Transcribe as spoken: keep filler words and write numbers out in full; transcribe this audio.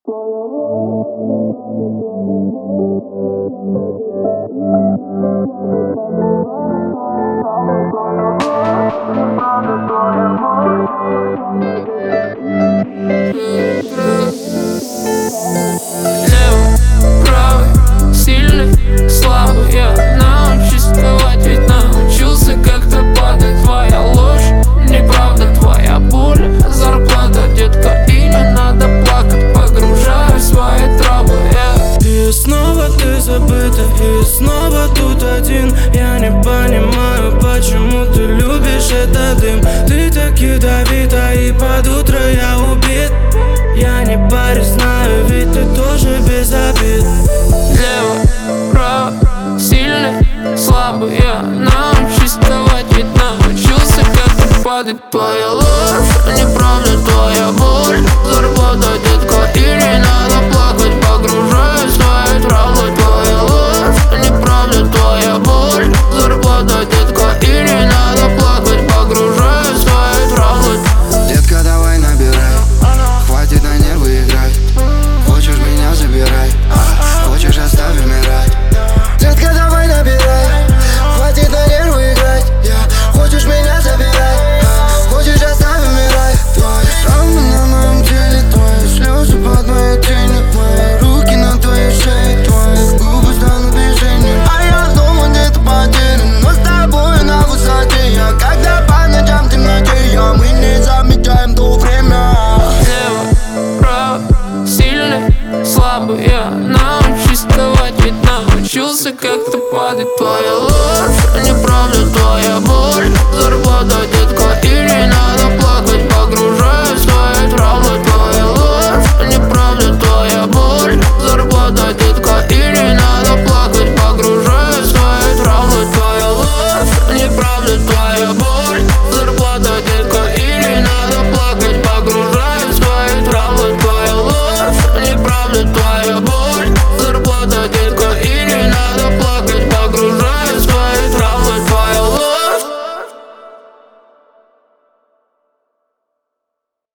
Левый, правый, сильный, слабый. Я научусь вставать, ведь научился как-то падать. Твоя ложь, неправда, твоя боль, зарплата, детка, и не надо плакать. Погружаюсь в свои травы, yeah. И снова ты забыта, и снова тут один. Я не понимаю, почему ты любишь этот дым. Ты так ядовита, и под утро я убит. Я не парюсь, знаю, ведь ты тоже без обид. Левый, правый, сильный, слабый. Я научусь вставать, ведь научился как-то падать. Твоя ложь, неправда, твоя боль, зарплата, детка, и не надо плакать. Погружаюсь в свои травмы. Твоя ложь, неправда, твоя боль, зарплата, детка, и не надо плакать. Погружаюсь в свои травмы. Детка, давай набирай, хватит на нервы играть. Хочешь меня забирай, а хочешь оставь умирать. Детка, давай набирай, хватит на нервы играть. Хочешь меня забирай, а хочешь оставь умирать. Твои шрамы на моем теле, твои слезы под моей тенью, мои руки на твоей шее, твои губы станут движением. А я дома где-то потерян, но с тобой на высоте. Я когда по ночам в темноте, я мы не замечаем то время. Левый, правый, сильный, слабый. Я научусь вставать, ведь научился как-то падать. Твоя ложь, неправда, твоя боль, зарплата,